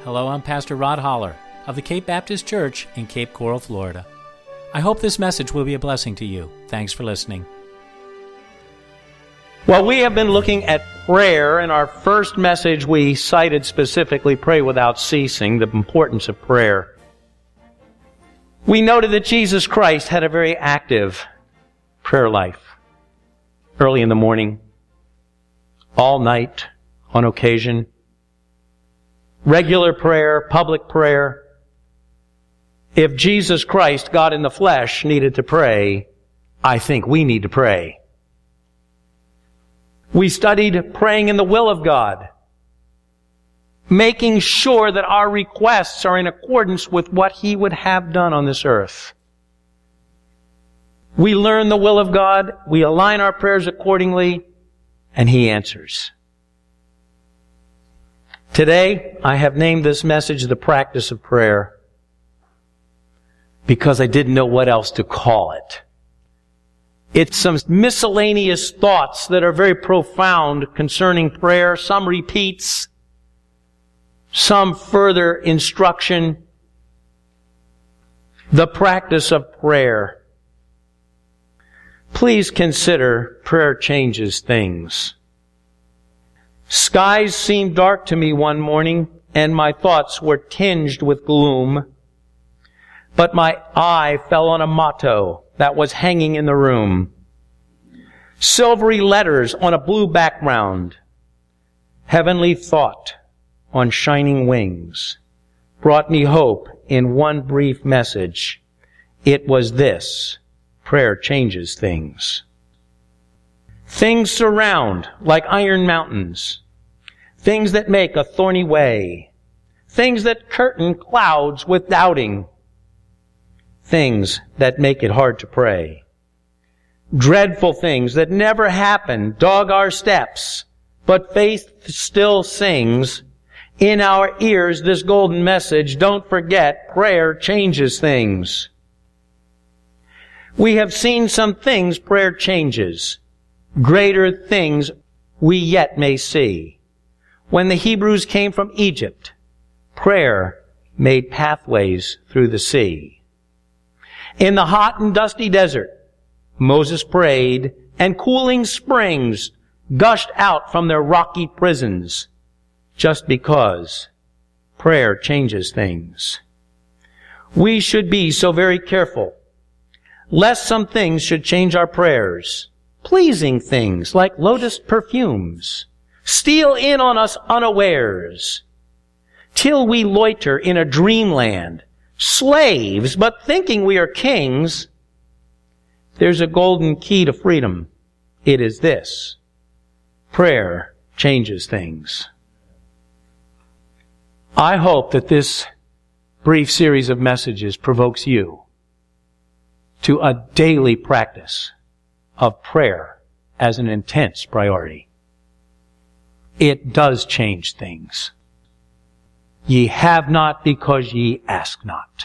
Hello, I'm Pastor Rod Holler of the Cape Baptist Church in Cape Coral, Florida. I hope this message will be a blessing to you. Thanks for listening. Well, we have been looking at prayer. In our first message, we cited specifically pray without ceasing, the importance of prayer. We noted that Jesus Christ had a very active prayer life. Early in the morning, all night, on occasion. Regular prayer, public prayer. If Jesus Christ, God in the flesh, needed to pray, I think we need to pray. We studied praying in the will of God, making sure that our requests are in accordance with what He would have done on this earth. We learn the will of God, we align our prayers accordingly, and He answers. Today, I have named this message The Practice of Prayer because I didn't know what else to call it. It's some miscellaneous thoughts that are very profound concerning prayer, some repeats, some further instruction. The practice of prayer. Please consider prayer changes things. Skies seemed dark to me one morning, and my thoughts were tinged with gloom. But my eye fell on a motto that was hanging in the room. Silvery letters on a blue background. Heavenly thought on shining wings brought me hope in one brief message. It was this: prayer changes things. Things surround like iron mountains. Things that make a thorny way. Things that curtain clouds with doubting. Things that make it hard to pray. Dreadful things that never happen dog our steps, but faith still sings in our ears this golden message: don't forget, prayer changes things. We have seen some things prayer changes. Greater things we yet may see. When the Hebrews came from Egypt, prayer made pathways through the sea. In the hot and dusty desert, Moses prayed, and cooling springs gushed out from their rocky prisons, just because prayer changes things. We should be so very careful, lest some things should change our prayers. Pleasing things like lotus perfumes steal in on us unawares, till we loiter in a dreamland, slaves, but thinking we are kings. There's a golden key to freedom. It is this: prayer changes things. I hope that this brief series of messages provokes you to a daily practice of prayer as an intense priority. It does change things. Ye have not because ye ask not.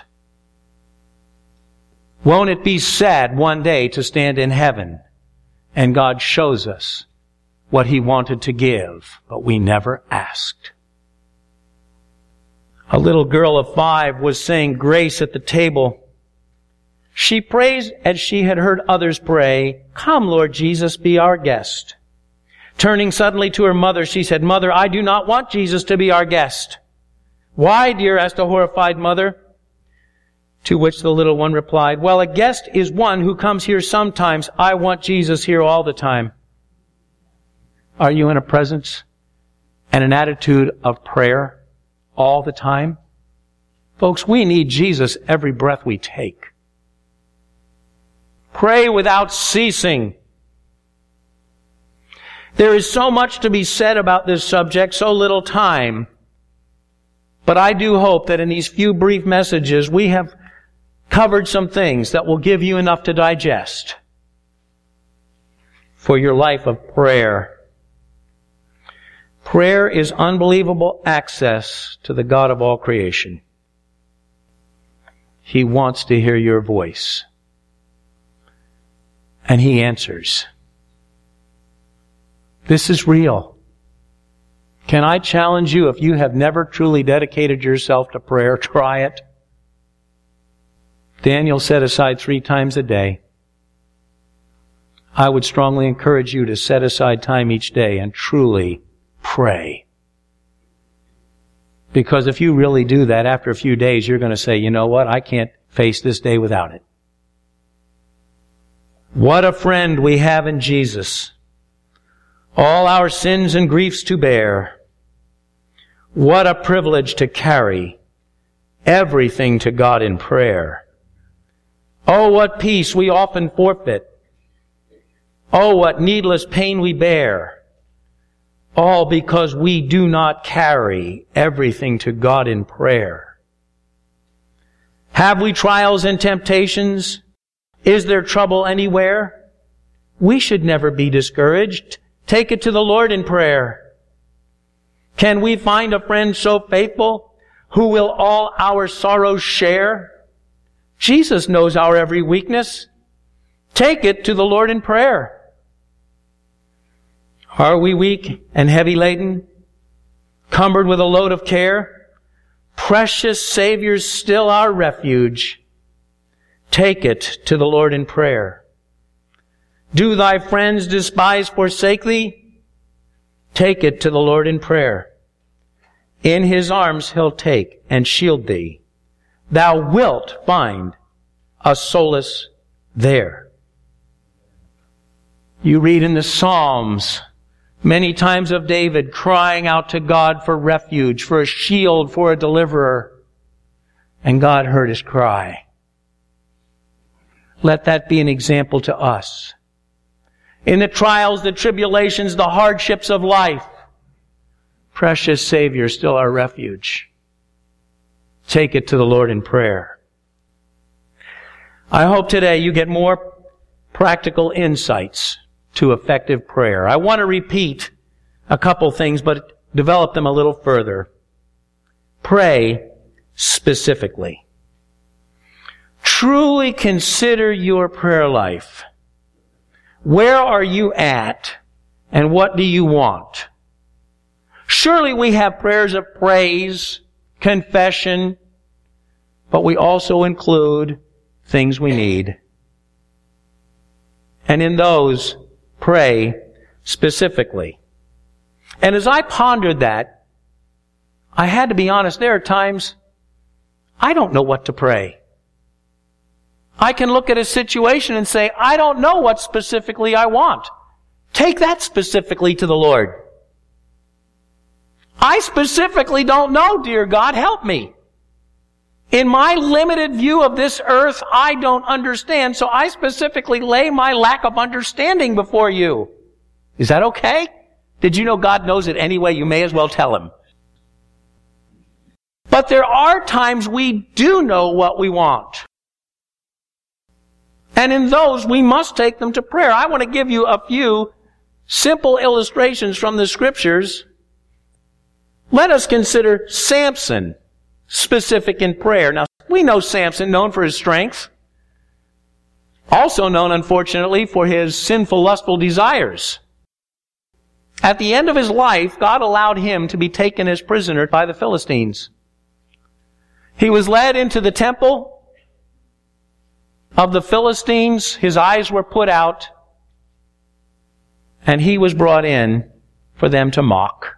Won't it be sad one day to stand in heaven and God shows us what He wanted to give, but we never asked? A little girl of 5 was saying grace at the table. She prays as she had heard others pray, "Come, Lord Jesus, be our guest." Turning suddenly to her mother, she said, "Mother, I do not want Jesus to be our guest." "Why, dear?" asked a horrified mother. To which the little one replied, "Well, a guest is one who comes here sometimes. I want Jesus here all the time." Are you in a presence and an attitude of prayer all the time? Folks, we need Jesus every breath we take. Pray without ceasing. There is so much to be said about this subject, so little time. But I do hope that in these few brief messages we have covered some things that will give you enough to digest for your life of prayer. Prayer is unbelievable access to the God of all creation. He wants to hear your voice. And He answers. This is real. Can I challenge you, if you have never truly dedicated yourself to prayer, try it. Daniel set aside 3 times a day. I would strongly encourage you to set aside time each day and truly pray. Because if you really do that, after a few days, you're going to say, you know what, I can't face this day without it. What a friend we have in Jesus. All our sins and griefs to bear. What a privilege to carry everything to God in prayer. Oh, what peace we often forfeit. Oh, what needless pain we bear. All because we do not carry everything to God in prayer. Have we trials and temptations? Is there trouble anywhere? We should never be discouraged. Take it to the Lord in prayer. Can we find a friend so faithful who will all our sorrows share? Jesus knows our every weakness. Take it to the Lord in prayer. Are we weak and heavy laden, cumbered with a load of care? Precious Savior's still our refuge. Take it to the Lord in prayer. Do thy friends despise, forsake thee? Take it to the Lord in prayer. In His arms He'll take and shield thee. Thou wilt find a solace there. You read in the Psalms many times of David crying out to God for refuge, for a shield, for a deliverer. And God heard his cry. Let that be an example to us. In the trials, the tribulations, the hardships of life, precious Savior, still our refuge. Take it to the Lord in prayer. I hope today you get more practical insights to effective prayer. I want to repeat a couple things, but develop them a little further. Pray specifically. Truly consider your prayer life. Where are you at, and what do you want? Surely we have prayers of praise, confession, but we also include things we need. And in those, pray specifically. And as I pondered that, I had to be honest, there are times I don't know what to pray. I can look at a situation and say, I don't know what specifically I want. Take that specifically to the Lord. I specifically don't know, dear God, help me. In my limited view of this earth, I don't understand, so I specifically lay my lack of understanding before you. Is that okay? Did you know God knows it anyway? You may as well tell Him. But there are times we do know what we want. And in those, we must take them to prayer. I want to give you a few simple illustrations from the Scriptures. Let us consider Samson, specific in prayer. Now, we know Samson, known for his strength. Also known, unfortunately, for his sinful, lustful desires. At the end of his life, God allowed him to be taken as prisoner by the Philistines. He was led into the temple of the Philistines. His eyes were put out, and he was brought in for them to mock.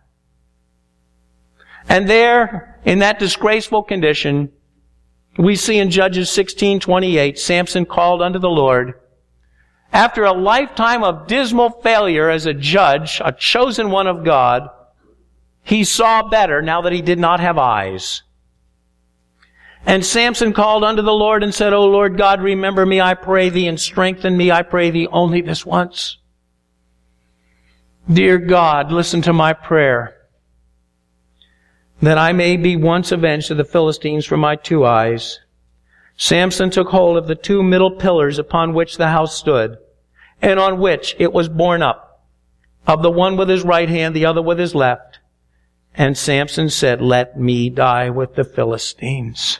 And there, in that disgraceful condition, we see in Judges 16:28, Samson called unto the Lord. After a lifetime of dismal failure as a judge, a chosen one of God, he saw better now that he did not have eyes. And Samson called unto the Lord and said, O Lord God, remember me, I pray thee, and strengthen me, I pray thee, only this once. Dear God, listen to my prayer, that I may be once avenged of the Philistines for my 2 eyes. Samson took hold of the 2 middle pillars upon which the house stood, and on which it was borne up, of the one with his right hand, the other with his left. And Samson said, let me die with the Philistines.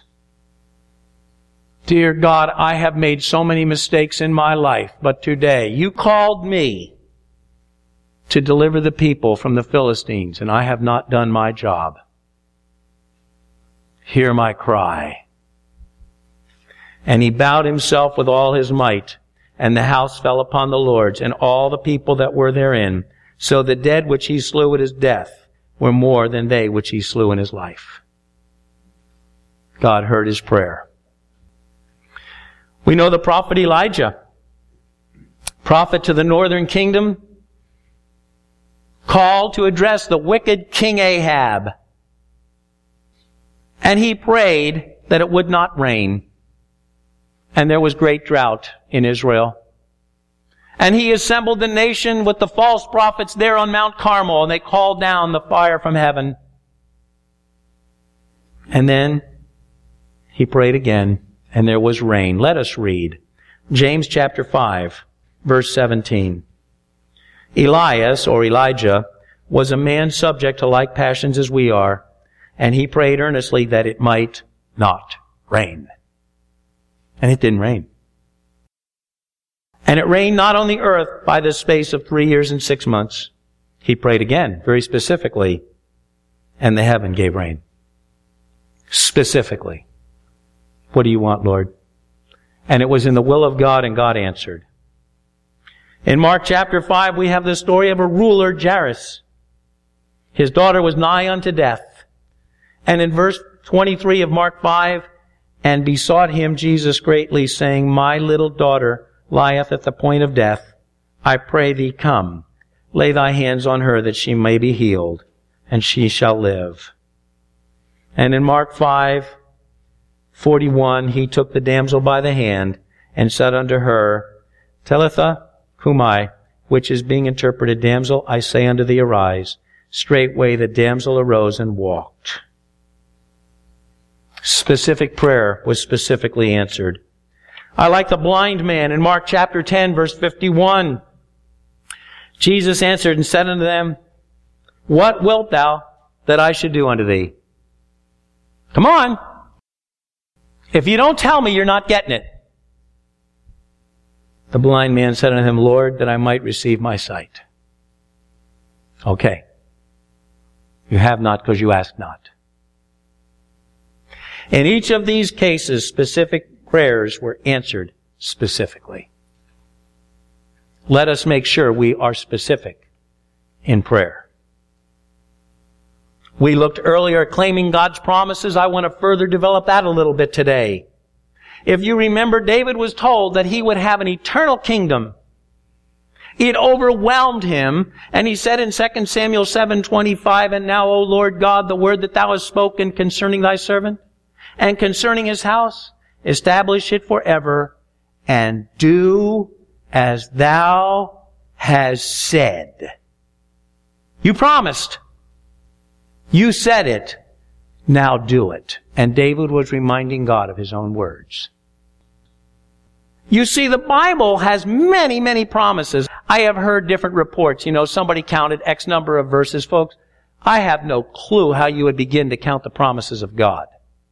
Dear God, I have made so many mistakes in my life, but today you called me to deliver the people from the Philistines, and I have not done my job. Hear my cry. And he bowed himself with all his might, and the house fell upon the lords, and all the people that were therein. So the dead which he slew at his death were more than they which he slew in his life. God heard his prayer. We know the prophet Elijah, prophet to the northern kingdom, called to address the wicked King Ahab. And he prayed that it would not rain. And there was great drought in Israel. And he assembled the nation with the false prophets there on Mount Carmel, and they called down the fire from heaven. And then he prayed again, and there was rain. Let us read James chapter 5, verse 17. Elias, or Elijah, was a man subject to like passions as we are, and he prayed earnestly that it might not rain. And it didn't rain. And it rained not on the earth by the space of 3 years and 6 months. He prayed again, very specifically, and the heaven gave rain. Specifically. What do you want, Lord? And it was in the will of God, and God answered. In Mark chapter 5, we have the story of a ruler, Jairus. His daughter was nigh unto death. And in verse 23 of Mark 5, and besought him, Jesus, greatly, saying, My little daughter lieth at the point of death. I pray thee, come, lay thy hands on her, that she may be healed, and she shall live. And in Mark 5:41, he took the damsel by the hand, and said unto her, Talitha cumi, which is being interpreted, Damsel, I say unto thee, arise. Straightway the damsel arose and walked. Specific prayer was specifically answered. I like the blind man in Mark chapter 10, verse 51. Jesus answered and said unto them, What wilt thou that I should do unto thee? Come on. If you don't tell me, you're not getting it. The blind man said unto him, Lord, that I might receive my sight. Okay. You have not because you ask not. In each of these cases, specific prayers were answered specifically. Let us make sure we are specific in prayer. We looked earlier at claiming God's promises. I want to further develop that a little bit today. If you remember, David was told that he would have an eternal kingdom. It overwhelmed him, and he said in 2 Samuel 7:25, And now, O Lord God, the word that thou hast spoken concerning thy servant, and concerning his house, establish it forever, and do as thou hast said. You promised. You said it. Now do it. And David was reminding God of his own words. You see, the Bible has many, many promises. I have heard different reports. Somebody counted X number of verses. Folks, I have no clue how you would begin to count the promises of God.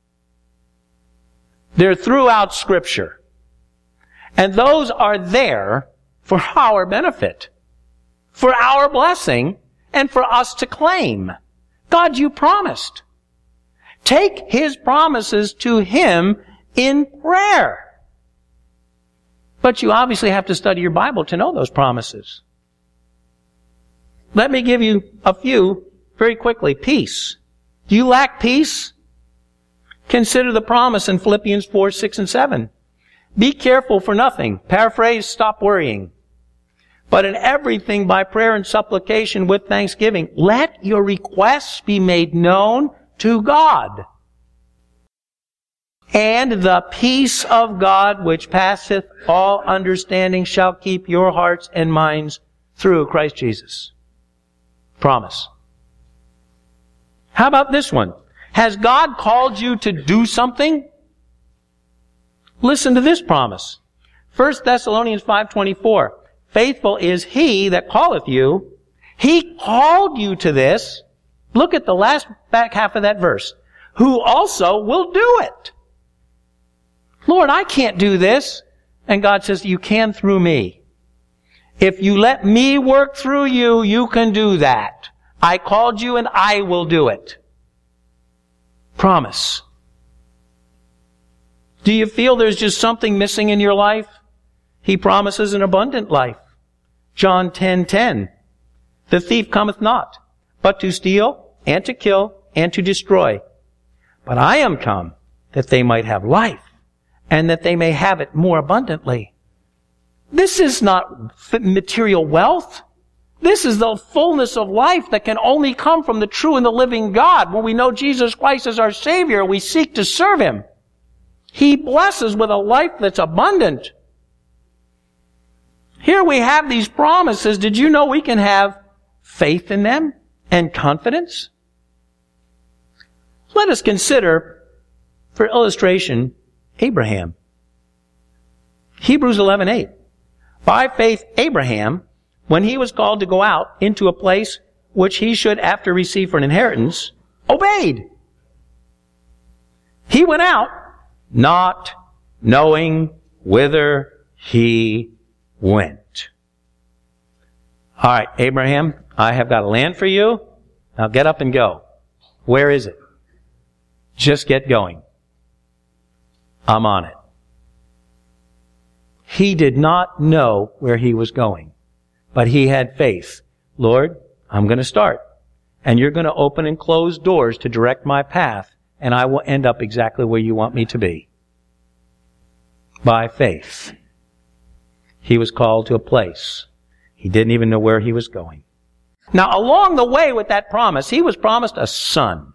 They're throughout Scripture. And those are there for our benefit, for our blessing, and for us to claim. God, you promised. Take His promises to Him in prayer. But you obviously have to study your Bible to know those promises. Let me give you a few very quickly. Peace. Do you lack peace? Consider the promise in Philippians 4, 6, and 7. Be careful for nothing. Paraphrase, stop worrying. But in everything by prayer and supplication with thanksgiving, let your requests be made known to God. And the peace of God, which passeth all understanding, shall keep your hearts and minds through Christ Jesus. Promise. How about this one? Has God called you to do something? Listen to this promise. 1 Thessalonians 5:24. Faithful is He that calleth you. He called you to this. Look at the last back half of that verse. Who also will do it. Lord, I can't do this. And God says, you can through me. If you let me work through you, you can do that. I called you and I will do it. Promise. Do you feel there's just something missing in your life? He promises an abundant life. John 10:10. The thief cometh not, but to steal, and to kill, and to destroy. But I am come, that they might have life, and that they may have it more abundantly. This is not material wealth. This is the fullness of life that can only come from the true and the living God. When we know Jesus Christ as our Savior, we seek to serve Him. He blesses with a life that's abundant. Here we have these promises. Did you know we can have faith in them and confidence? Let us consider, for illustration, Abraham. Hebrews 11:8. By faith, Abraham, when he was called to go out into a place which he should after receive for an inheritance, obeyed. He went out, not knowing whither he went. All right, Abraham, I have got a land for you. Now get up and go. Where is it? Just get going. I'm on it. He did not know where he was going, but he had faith. Lord, I'm going to start, and you're going to open and close doors to direct my path, and I will end up exactly where you want me to be. By faith, he was called to a place. He didn't even know where he was going. Now, along the way with that promise, he was promised a son.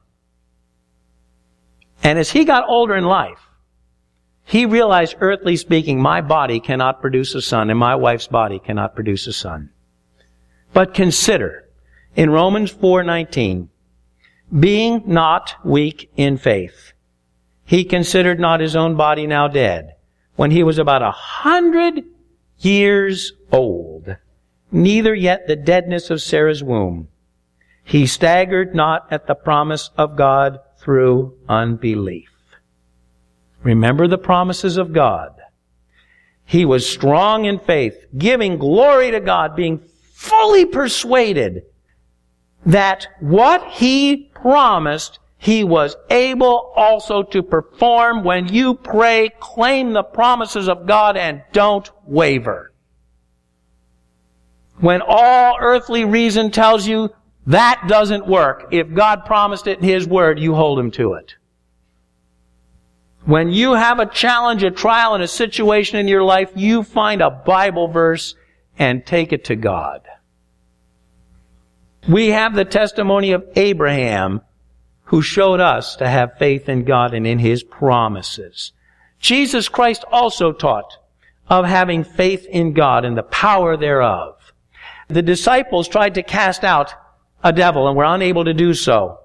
And as he got older in life, he realized, earthly speaking, my body cannot produce a son, and my wife's body cannot produce a son. But consider, in Romans 4:19, being not weak in faith, he considered not his own body now dead, when he was about 100 years old, neither yet the deadness of Sarah's womb. He staggered not at the promise of God through unbelief. Remember the promises of God. He was strong in faith, giving glory to God, being fully persuaded that what he promised, he was able also to perform. When you pray, claim the promises of God and don't waver. When all earthly reason tells you that doesn't work, if God promised it in His Word, you hold Him to it. When you have a challenge, a trial, and a situation in your life, you find a Bible verse and take it to God. We have the testimony of Abraham, who showed us to have faith in God and in His promises. Jesus Christ also taught of having faith in God and the power thereof. The disciples tried to cast out a devil and were unable to do so.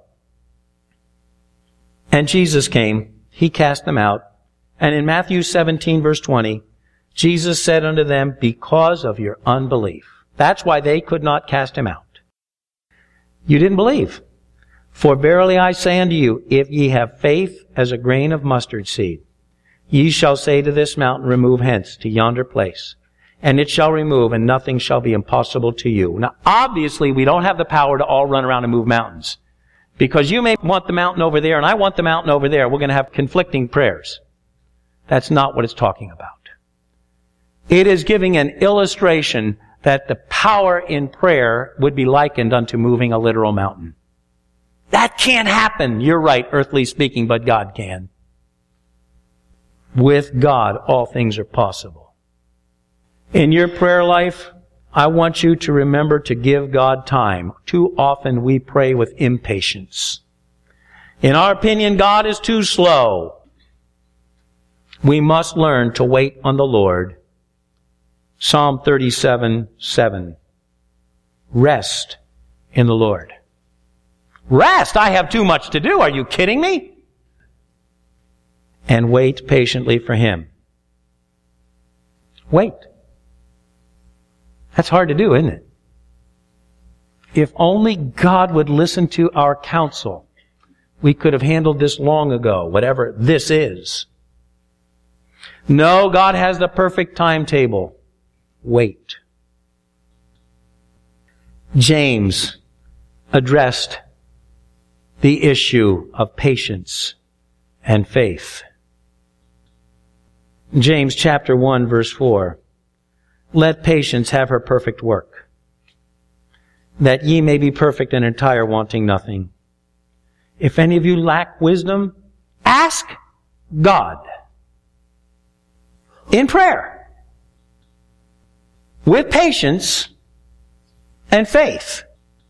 And Jesus came. He cast them out. And in Matthew 17, verse 20, Jesus said unto them, because of your unbelief. That's why they could not cast him out. You didn't believe. For verily I say unto you, if ye have faith as a grain of mustard seed, ye shall say to this mountain, remove hence to yonder place. And it shall remove, and nothing shall be impossible to you. Now, obviously, we don't have the power to all run around and move mountains. Because you may want the mountain over there, and I want the mountain over there. We're going to have conflicting prayers. That's not what it's talking about. It is giving an illustration that the power in prayer would be likened unto moving a literal mountain. That can't happen, you're right, earthly speaking, but God can. With God, all things are possible. In your prayer life, I want you to remember to give God time. Too often we pray with impatience. In our opinion, God is too slow. We must learn to wait on the Lord. Psalm 37:7. Rest in the Lord. Rest? I have too much to do. Are you kidding me? And wait patiently for Him. Wait. That's hard to do, isn't it? If only God would listen to our counsel, we could have handled this long ago, whatever this is. No, God has the perfect timetable. Wait. James addressed the issue of patience and faith. James chapter 1 verse 4. Let patience have her perfect work, that ye may be perfect and entire, wanting nothing. If any of you lack wisdom, ask God in prayer, with patience and faith.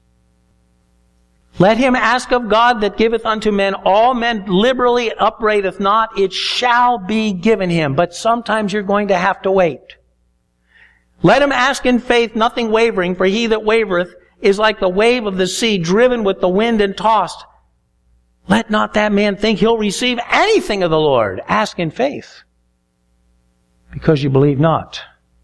Let him ask of God that giveth unto men all men liberally, upbraideth not, it shall be given him. But sometimes you're going to have to wait. Let him ask in faith, nothing wavering, for he that wavereth is like the wave of the sea, driven with the wind and tossed. Let not that man think he'll receive anything of the Lord. Ask in faith, because you believe not.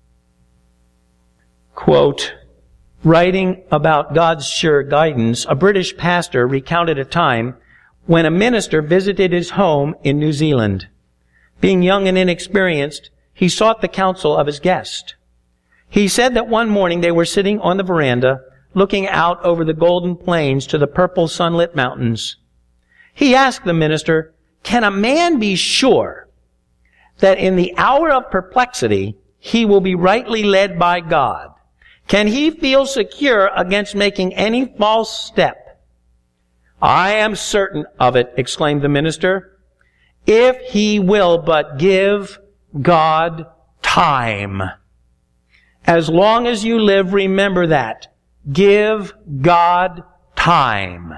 Quote, writing about God's sure guidance, a British pastor recounted a time when a minister visited his home in New Zealand. Being young and inexperienced, he sought the counsel of his guest. He said that one morning they were sitting on the veranda, looking out over the golden plains to the purple sunlit mountains. He asked the minister, can a man be sure that in the hour of perplexity he will be rightly led by God? Can he feel secure against making any false step? I am certain of it, exclaimed the minister, if he will but give God time. As long as you live, remember that. Give God time.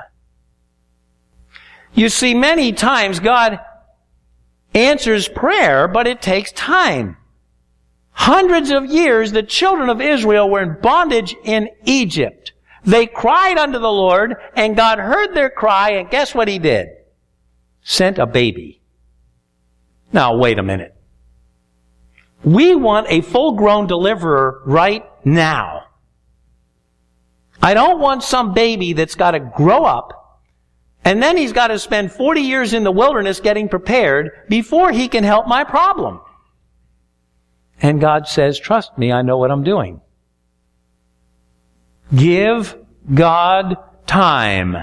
You see, many times God answers prayer, but it takes time. Hundreds of years, the children of Israel were in bondage in Egypt. They cried unto the Lord, and God heard their cry, and guess what he did? Sent a baby. Now, wait a minute. We want a full-grown deliverer right now. I don't want some baby that's got to grow up, and then he's got to spend 40 years in the wilderness getting prepared before he can help my problem. And God says, trust me, I know what I'm doing. Give God time.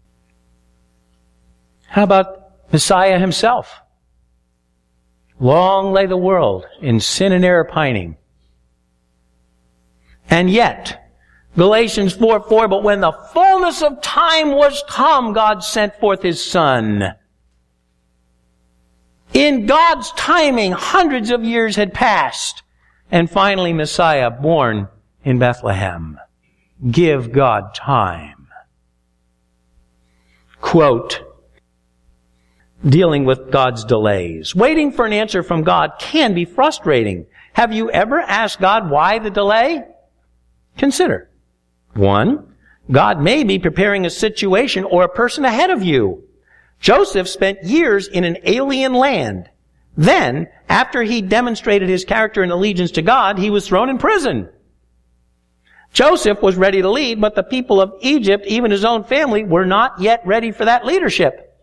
How about Messiah himself? Long lay the world in sin and error pining. And yet, Galatians 4:4, but when the fullness of time was come, God sent forth his Son. In God's timing, hundreds of years had passed. And finally, Messiah, born in Bethlehem. Give God time. Quote, dealing with God's delays. Waiting for an answer from God can be frustrating. Have you ever asked God why the delay? Consider. 1, God may be preparing a situation or a person ahead of you. Joseph spent years in an alien land. Then, after he demonstrated his character and allegiance to God, he was thrown in prison. Joseph was ready to lead, but the people of Egypt, even his own family, were not yet ready for that leadership.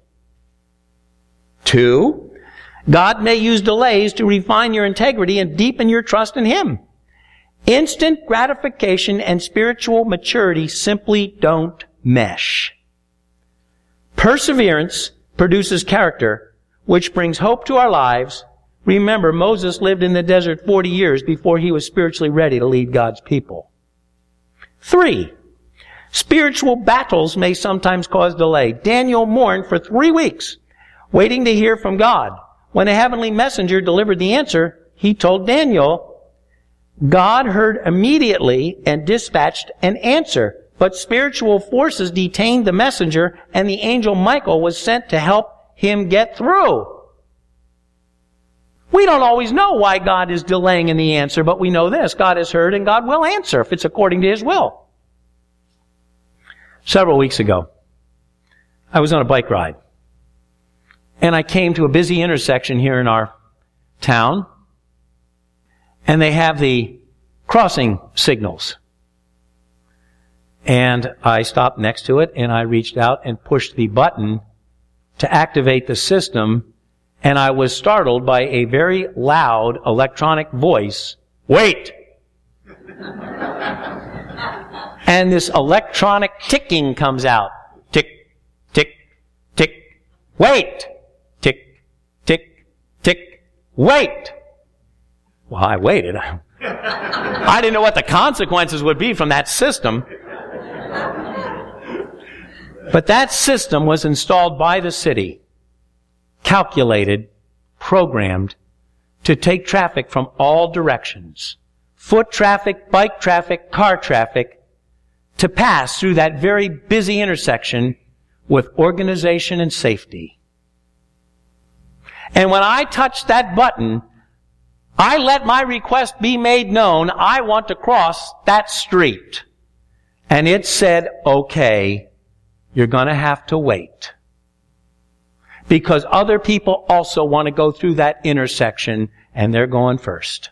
2, God may use delays to refine your integrity and deepen your trust in him. Instant gratification and spiritual maturity simply don't mesh. Perseverance produces character, which brings hope to our lives. Remember, Moses lived in the desert 40 years before he was spiritually ready to lead God's people. 3, spiritual battles may sometimes cause delay. Daniel mourned for 3 weeks, waiting to hear from God. When a heavenly messenger delivered the answer, he told Daniel, God heard immediately and dispatched an answer, but spiritual forces detained the messenger, and the angel Michael was sent to help him get through. We don't always know why God is delaying in the answer, but we know this. God has heard and God will answer if it's according to his will. Several weeks ago, I was on a bike ride, and I came to a busy intersection here in our town, and they have the crossing signals. And I stopped next to it, and I reached out and pushed the button to activate the system, and I was startled by a very loud electronic voice, "Wait!" And this electronic ticking comes out. Tick, tick, tick, wait! Tick, tick, tick, wait! Well, I waited. I didn't know what the consequences would be from that system. But that system was installed by the city, calculated, programmed, to take traffic from all directions. Foot traffic, bike traffic, car traffic, to pass through that very busy intersection with organization and safety. And when I touched that button, I let my request be made known. I want to cross that street. And it said, okay, you're going to have to wait. Because other people also want to go through that intersection, and they're going first.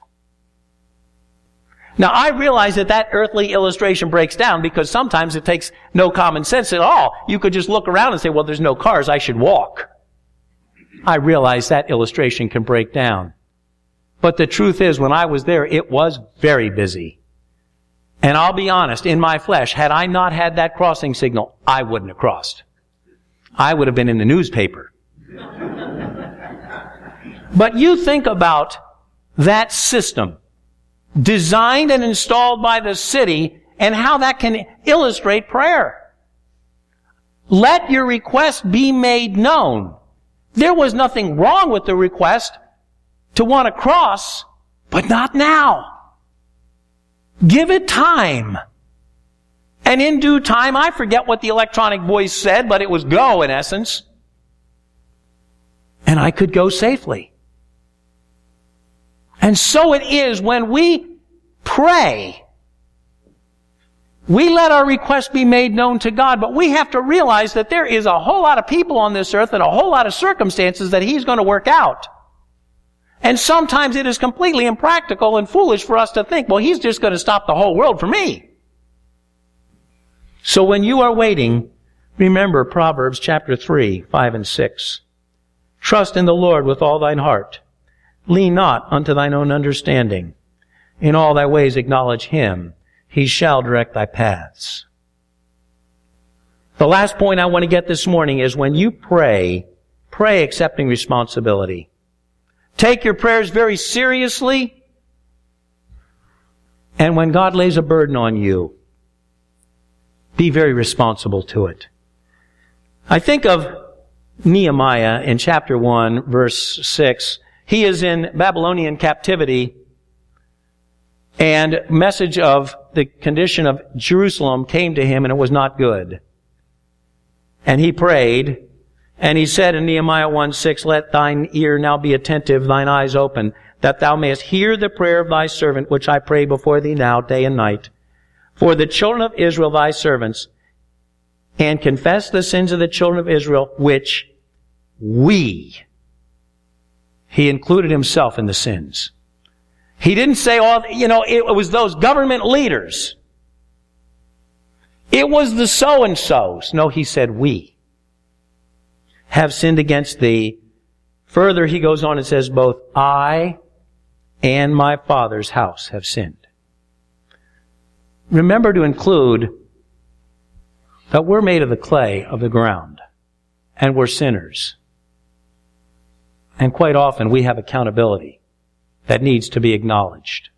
Now, I realize that that earthly illustration breaks down because sometimes it takes no common sense at all. You could just look around and say, well, there's no cars, I should walk. I realize that illustration can break down. But the truth is, when I was there, it was very busy. And I'll be honest, in my flesh, had I not had that crossing signal, I wouldn't have crossed. I would have been in the newspaper. But you think about that system, designed and installed by the city, and how that can illustrate prayer. Let your request be made known. There was nothing wrong with the request to want to cross, but not now. Give it time. And in due time, I forget what the electronic voice said, but it was go in essence. And I could go safely. And so it is when we pray. We let our request be made known to God, but we have to realize that there is a whole lot of people on this earth and a whole lot of circumstances that He's going to work out. And sometimes it is completely impractical and foolish for us to think, well, He's just going to stop the whole world for me. So when you are waiting, remember Proverbs chapter 3, 5 and 6. Trust in the Lord with all thine heart. Lean not unto thine own understanding. In all thy ways acknowledge Him. He shall direct thy paths. The last point I want to get this morning is when you pray, pray accepting responsibility. Take your prayers very seriously. And when God lays a burden on you, be very responsible to it. I think of Nehemiah in chapter 1, verse 6. He is in Babylonian captivity, and message of the condition of Jerusalem came to him, and it was not good. And he prayed, and he said in Nehemiah 1:6, let thine ear now be attentive, thine eyes open, that thou mayest hear the prayer of thy servant, which I pray before thee now, day and night, for the children of Israel thy servants, and confess the sins of the children of Israel, which we. He included himself in the sins. He didn't say, it was those government leaders. It was the so-and-sos. No, he said, we have sinned against thee. Further, he goes on and says, both I and my father's house have sinned. Remember to include that we're made of the clay of the ground, and we're sinners. And quite often we have accountability that needs to be acknowledged.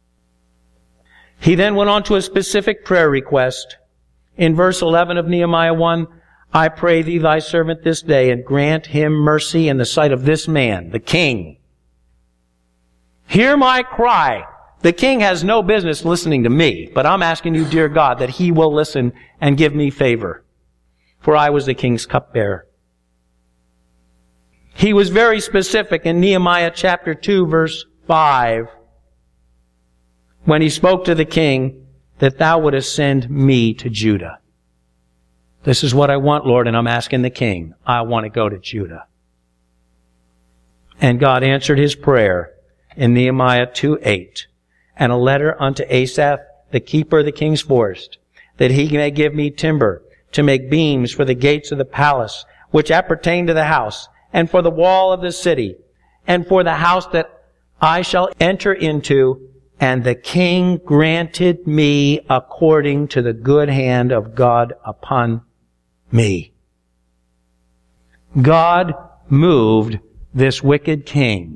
He then went on to a specific prayer request. In verse 11 of Nehemiah 1, I pray thee thy servant this day, and grant him mercy in the sight of this man, the king. Hear my cry. The king has no business listening to me, but I'm asking you, dear God, that he will listen and give me favor. For I was the king's cupbearer. He was very specific in Nehemiah chapter 2, verse 5, when he spoke to the king, that thou wouldest send me to Judah. This is what I want, Lord, and I'm asking the king. I want to go to Judah. And God answered his prayer in Nehemiah 2:8, and a letter unto Asaph, the keeper of the king's forest, that he may give me timber to make beams for the gates of the palace, which appertain to the house, and for the wall of the city, and for the house that I shall enter into, and the king granted me according to the good hand of God upon me. God moved this wicked king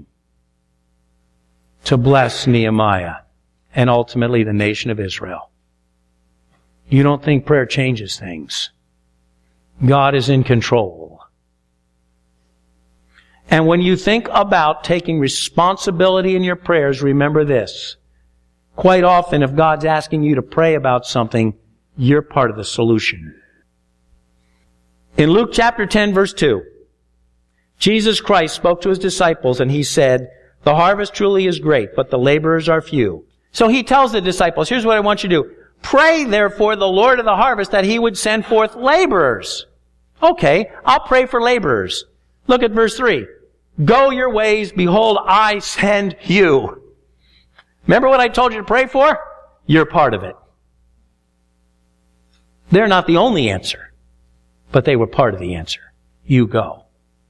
to bless Nehemiah and ultimately the nation of Israel. You don't think prayer changes things. God is in control. And when you think about taking responsibility in your prayers, remember this. Quite often, if God's asking you to pray about something, you're part of the solution. In Luke chapter 10, verse 2, Jesus Christ spoke to His disciples and He said, "The harvest truly is great, but the laborers are few." So He tells the disciples, here's what I want you to do. Pray, therefore, the Lord of the harvest that He would send forth laborers. Okay, I'll pray for laborers. Look at verse 3. Go your ways, behold, I send you. Remember what I told you to pray for? You're part of it. They're not the only answer, but they were part of the answer. You go.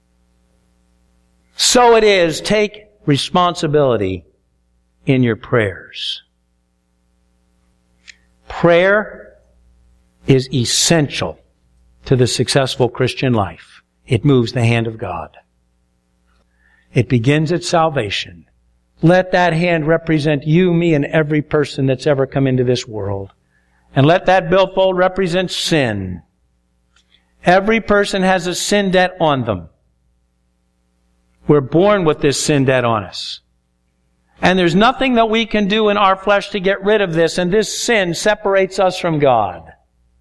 So it is, take responsibility in your prayers. Prayer is essential to the successful Christian life. It moves the hand of God. It begins at salvation. Let that hand represent you, me, and every person that's ever come into this world. And let that billfold represent sin. Every person has a sin debt on them. We're born with this sin debt on us. And there's nothing that we can do in our flesh to get rid of this, and this sin separates us from God.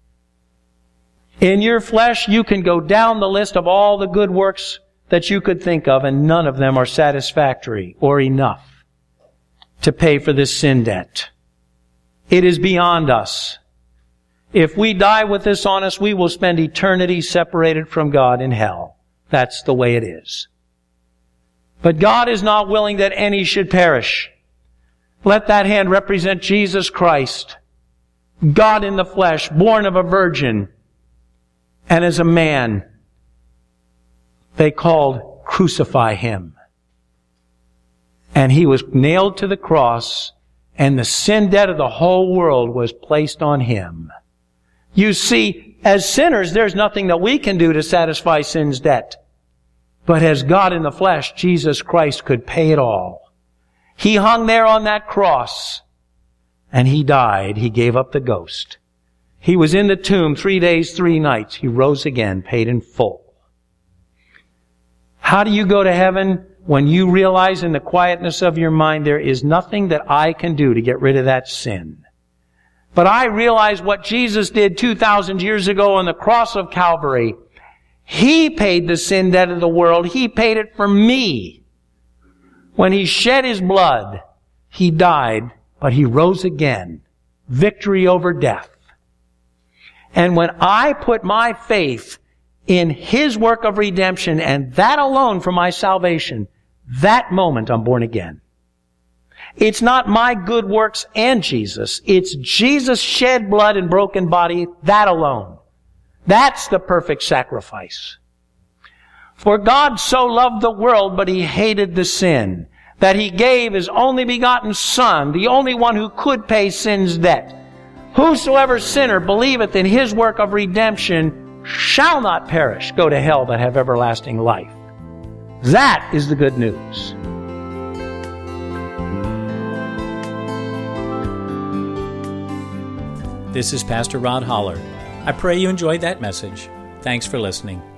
In your flesh, you can go down the list of all the good works that you could think of, and none of them are satisfactory or enough to pay for this sin debt. It is beyond us. If we die with this on us, we will spend eternity separated from God in hell. That's the way it is. But God is not willing that any should perish. Let that hand represent Jesus Christ, God in the flesh, born of a virgin, and as a man, they called crucify Him. And He was nailed to the cross, and the sin debt of the whole world was placed on Him. You see, as sinners, there's nothing that we can do to satisfy sin's debt. But as God in the flesh, Jesus Christ could pay it all. He hung there on that cross, and He died. He gave up the ghost. He was in the tomb 3 days, 3 nights. He rose again, paid in full. How do you go to heaven? When you realize in the quietness of your mind, there is nothing that I can do to get rid of that sin. But I realize what Jesus did 2,000 years ago on the cross of Calvary. He paid the sin debt of the world. He paid it for me. When He shed His blood, He died, but He rose again. Victory over death. And when I put my faith in His work of redemption, and that alone for my salvation, that moment I'm born again. It's not my good works and Jesus. It's Jesus' shed blood and broken body, that alone. That's the perfect sacrifice. For God so loved the world, but He hated the sin, that He gave His only begotten Son, the only one who could pay sin's debt. Whosoever sinner believeth in His work of redemption shall not perish, go to hell, but have everlasting life. That is the good news. This is Pastor Rod Holler. I pray you enjoyed that message. Thanks for listening.